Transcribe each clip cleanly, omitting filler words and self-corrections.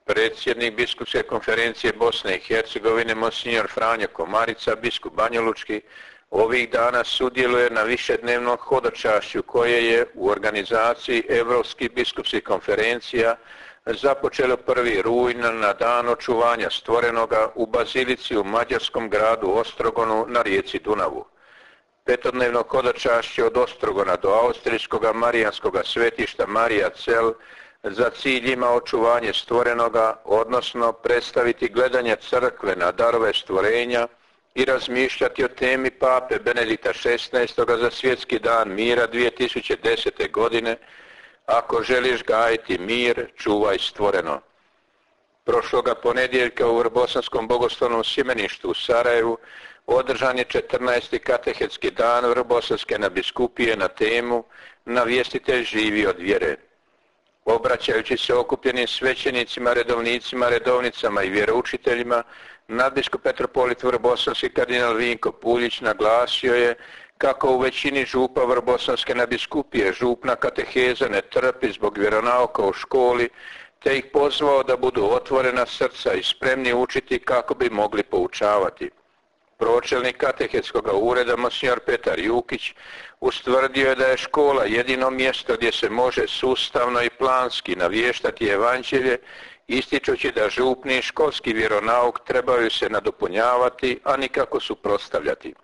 Predsjednik Biskupske konferencije Bosne i Hercegovine Monsignor Franjo Komarica, biskup Banjalučki, ovih dana sudjeluje na višednevnom hodočašću koje je u organizaciji Europskih biskupskih konferencija započelo 1. rujna na dan očuvanja stvorenoga u bazilici u mađarskom gradu Ostrogonu na rijeci Dunavu. Petodnevno hodočašće od Ostrogona do austrijskoga marijanskoga svetišta Marija Cel za cilj ima očuvanje stvorenoga, odnosno predstaviti gledanje crkve na darove stvorenja i razmišljati o temi pape Benedikta XVI. Za svjetski dan mira 2010. godine: ako želiš gajiti mir, čuvaj stvoreno. Prošloga ponedjeljka u Vrbosanskom bogoslovnom sjemeništu u Sarajevu održan je 14. katehetski dan Vrbosanske nadbiskupije na temu Navjestitelj živi od vjere. Obraćajući se okupljenim svećenicima, redovnicima, redovnicama i vjeroučiteljima, nadbiskup metropolit Vrbosanski kardinal Vinko Puljić naglasio je kako u većini župa Vrbosanske nadbiskupije župna kateheza ne trpi zbog vjeronauka u školi, te ih pozvao da budu otvorena srca i spremni učiti kako bi mogli poučavati. Pročelnik katehetskog ureda monsignor Petar Jukić ustvrdio je da je škola jedino mjesto gdje se može sustavno i planski navještati evanđelje, ističući da župni i školski vjeronauk trebaju se nadopunjavati, a nikako suprotstavljati.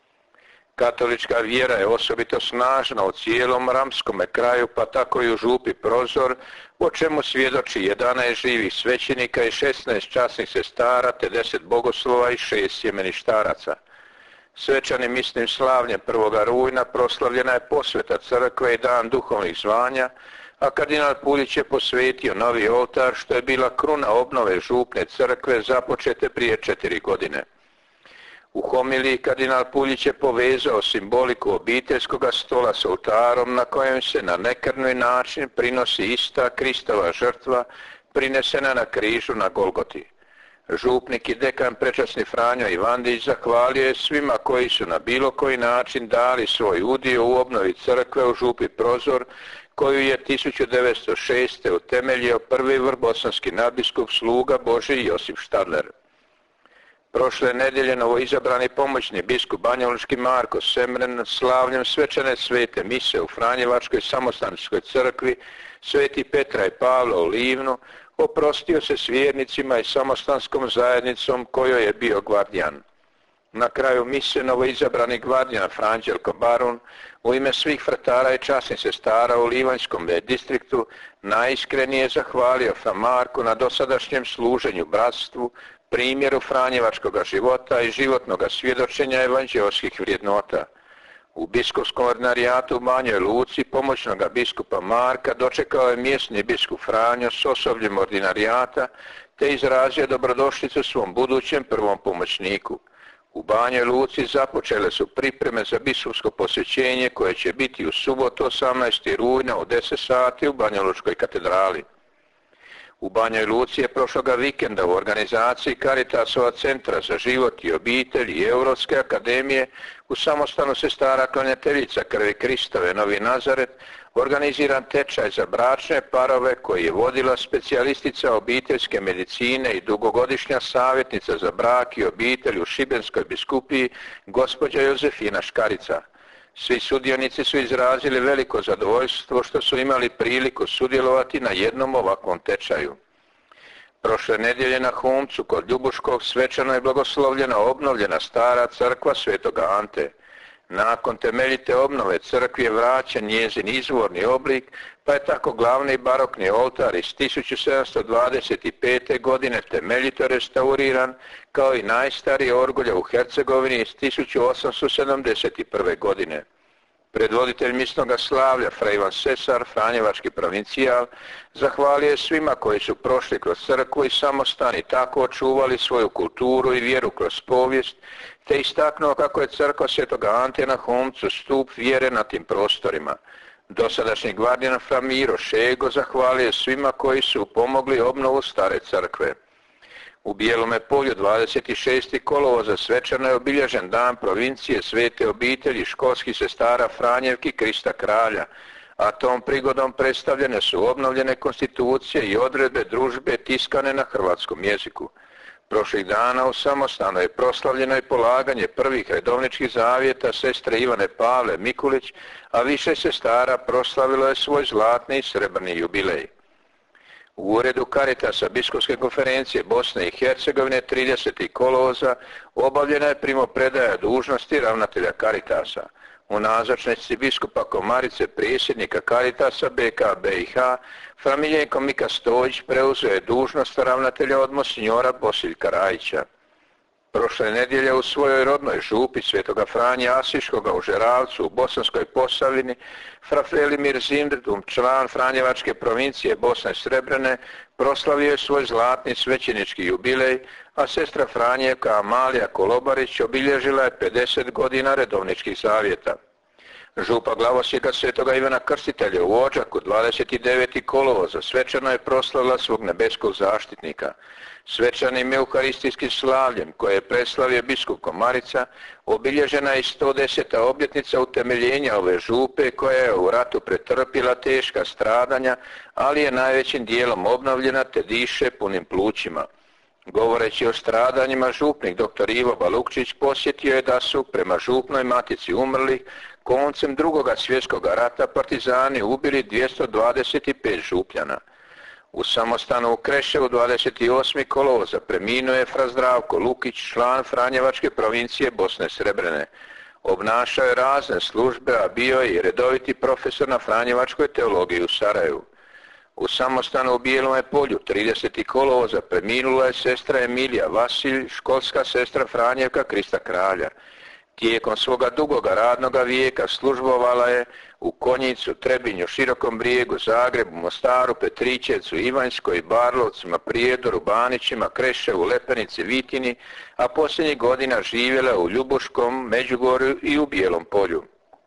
Katolička vjera je osobito snažna u cijelom ramskome kraju, pa tako i u župi Prozor, o čemu svjedoči 11 živih svećenika i 16 časnih sestara, te 10 bogoslova i 6 sjemeništaraca. Svečanim misnim slavljem 1. rujna proslavljena je posveta crkve i dan duhovnih zvanja, a kardinal Puljić je posvetio novi oltar, što je bila kruna obnove župne crkve započete prije 4 godine. U homiliji kardinal Puljić je povezao simboliku obiteljskoga stola s oltarom na kojem se na nekrvni način prinosi ista Kristova žrtva prinesena na križu na Golgoti. Župnik i dekan prečasni Franjo Ivandić zahvalio je svima koji su na bilo koji način dali svoj udio u obnovi crkve u župi Prozor, koju je 1906. utemeljio prvi vrbosanski nadbiskup sluga Božji Josip Štadler. Prošle nedjelje novoizabrani pomoćni biskup Banjalučki Marko Semren slavljem svečane svete mise u Franjevačkoj samostanskoj crkvi Sveti Petra i Pavla u Livnu oprostio se s vjernicima i samostanskom zajednicom kojoj je bio gvardijan. Na kraju mise novoizabrani gvardijan Franđelko Barun u ime svih fratara i časnih sestara u Livanjskom distriktu najiskrenije zahvalio Fra Marku na dosadašnjem služenju bratstvu, primjeru franjevačkog života i životnog svjedočenja evanđeoskih vrijednota. U biskupskom ordinarijatu u Banjoj Luci pomoćnog biskupa Marka dočekao je mjesni biskup Franjo s osobljem ordinarijata te izrazio dobrodošlicu svom budućem prvom pomoćniku. U Banjoj Luci započele su pripreme za biskupsko posjećenje koje će biti u subotu 18. rujna u 10 sati u Banjalučkoj katedrali. U Banjoj Luci je prošloga vikenda u organizaciji Caritasova centra za život i obitelj i Europske akademije u samostanu sestara klanjateljica krvi Kristove Novi Nazaret organiziran tečaj za bračne parove koji je vodila specijalistica obiteljske medicine i dugogodišnja savjetnica za brak i obitelj u Šibenskoj biskupiji gospođa Jozefina Škarica. Svi sudionici su izrazili veliko zadovoljstvo što su imali priliku sudjelovati na jednom ovakvom tečaju. Prošle nedjelje na Humcu kod Ljubuškog svečano je blagoslovljena obnovljena stara crkva Svetoga Ante. Nakon temeljite obnove crkvi je vraćen njezin izvorni oblik, pa je tako glavni barokni oltar iz 1725. godine temeljito restauriran, kao i najstariji orgulja u Hercegovini iz 1871. godine. Predvoditelj misnoga slavlja, fra Ivan Sesar, franjevački provincijal, zahvalio je svima koji su prošli kroz crkvu i samostan i tako očuvali svoju kulturu i vjeru kroz povijest, te istaknuo kako je crkva Svetoga Ante na Humcu stup vjere na tim prostorima. Dosadašnji gvardijan fra Miro Šego zahvalio je svima koji su pomogli obnovu stare crkve. U Bijelome polju 26. kolovoza svečano je obilježen dan provincije Svete obitelji školskih sestara Franjevki Krista Kralja, a tom prigodom predstavljene su obnovljene konstitucije i odredbe družbe tiskane na hrvatskom jeziku. Prošlih dana u Samostanu je proslavljeno i polaganje prvih redovničkih zavjeta sestre Ivane Pavle Mikulić, a više sestara proslavilo je svoj zlatni i srebrni jubilej. U uredu Caritasa Biskupske konferencije Bosne i Hercegovine 30. kolovoza obavljena je primopredaja dužnosti ravnatelja Caritasa. U nazočnosti biskupa Komarice, predsjednika Caritasa BK BiH, fra Miljenko Mika Stojić preuzeo je dužnost ravnatelja od monsignora Bosiljka Rajića. Prošle nedjelje u svojoj rodnoj župi Svetoga Franje Asiškoga u Žeravcu u Bosanskoj Posavini, fra Felimir Zindrdum, član Franjevačke provincije Bosne Srebrene, proslavio je svoj zlatni svećenički jubilej, a sestra Franjevka Amalija Kolobarić obilježila je 50 godina redovničkih zavjeta. Župa glavosjeka Svetoga Ivana Krstitelja u Odžaku 29. kolovoza svečano je proslavila svog nebeskog zaštitnika. Svečanim euharistijskim slavljem koje je preslavio biskup Komarica obilježena je 110. obljetnica utemeljenja ove župe koja je u ratu pretrpila teška stradanja, ali je najvećim dijelom obnovljena te diše punim plućima. Govoreći o stradanjima, župnik dr. Ivo Balukčić posjetio je da su prema župnoj matici umrlih koncem II. Svjetskog rata partizani ubili 225 župljana. U Samostanu u Kreševu 28. kolovoza preminuo je fra Zdravko Lukić, član Franjevačke provincije Bosne Srebrene. Obnašao je razne službe, a bio je i redoviti profesor na Franjevačkoj teologiji u Sarajevu. U Samostanu u Bijelome Polju 30. kolovoza preminula je sestra Emilija Vasilj, školska sestra Franjevka Krista Kralja. Tijekom svoga dugoga radnoga vijeka službovala je u Konjicu, Trebinju, Širokom Brijegu, Zagrebu, Mostaru, Petričevcu, Ivanjskoj, Barlovcima, Prijedoru, Banićima, Kreševu, Lepenici, Vitini, a posljednjih godina živjela u Ljubuškom, Međugorju i u Bijelom Polju.